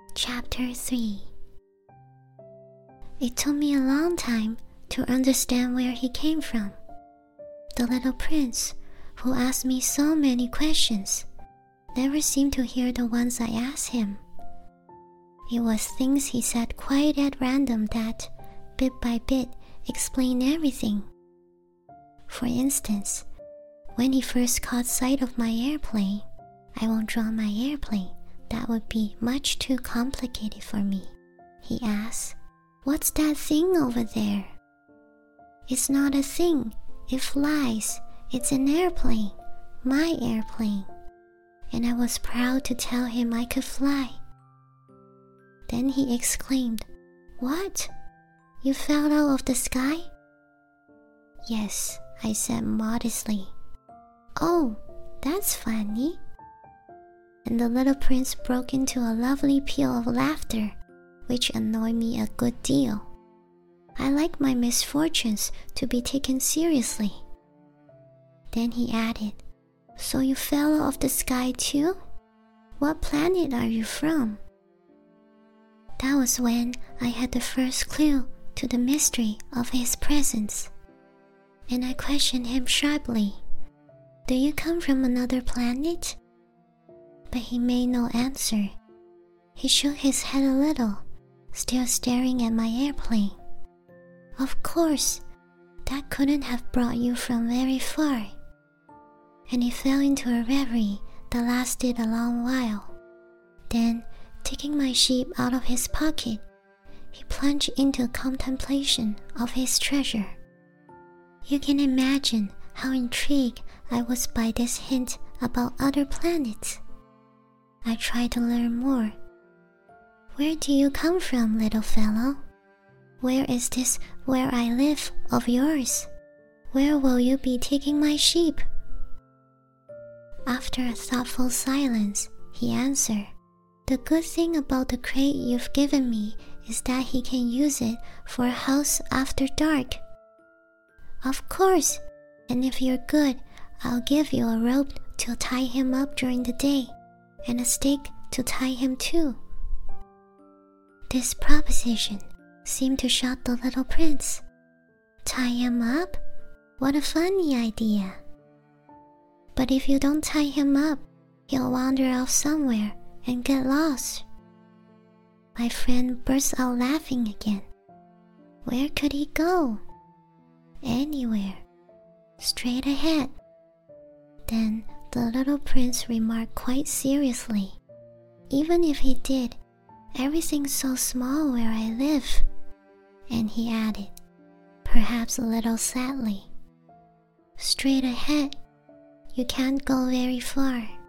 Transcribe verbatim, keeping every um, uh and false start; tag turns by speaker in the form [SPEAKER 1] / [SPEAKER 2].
[SPEAKER 1] Chapter three. It took me a long time to understand where he came from. The little prince, who asked me so many questions, never seemed to hear the ones I asked him. It was things he said quite at random that, bit by bit, explained everything. For instance, when he first caught sight of my airplane, I won't draw my airplane, that would be much too complicated for me. He asked, "What's that thing over there?" "It's not a thing, it flies, it's an airplane, my airplane." And I was proud to tell him I could fly. Then he exclaimed, "What? You fell out of the sky?" "Yes," I said modestly. "Oh, that's funny." And the little prince broke into a lovely peal of laughter, which annoyed me a good deal. I like my misfortunes to be taken seriously. Then he added, "So you fell off the sky too? What planet are you from?" That was when I had the first clue to the mystery of his presence. And I questioned him sharply, "Do you come from another planet?" But he made no answer. He shook his head a little, still staring at my airplane. "Of course, that couldn't have brought you from very far." And he fell into a reverie that lasted a long while. Then, taking my sheep out of his pocket, he plunged into contemplation of his treasure. You can imagine how intrigued I was by this hint about other planets. I tried to learn more. "Where do you come from, little fellow? Where is this where I live of yours? Where will you be taking my sheep?" After a thoughtful silence, he answered, "The good thing about the crate you've given me is that he can use it for a house after dark." "Of course, and if you're good, I'll give you a rope to tie him up during the day, and a stake to tie him to." This proposition seemed to shock the little prince. "Tie him up? What a funny idea." "But if you don't tie him up, he'll wander off somewhere and get lost." My friend burst out laughing again. "Where could he go?" "Anywhere. Straight ahead." Then the little prince remarked quite seriously, "Even if he did, everything's so small where I live." And he added, perhaps a little sadly, "Straight ahead, you can't go very far."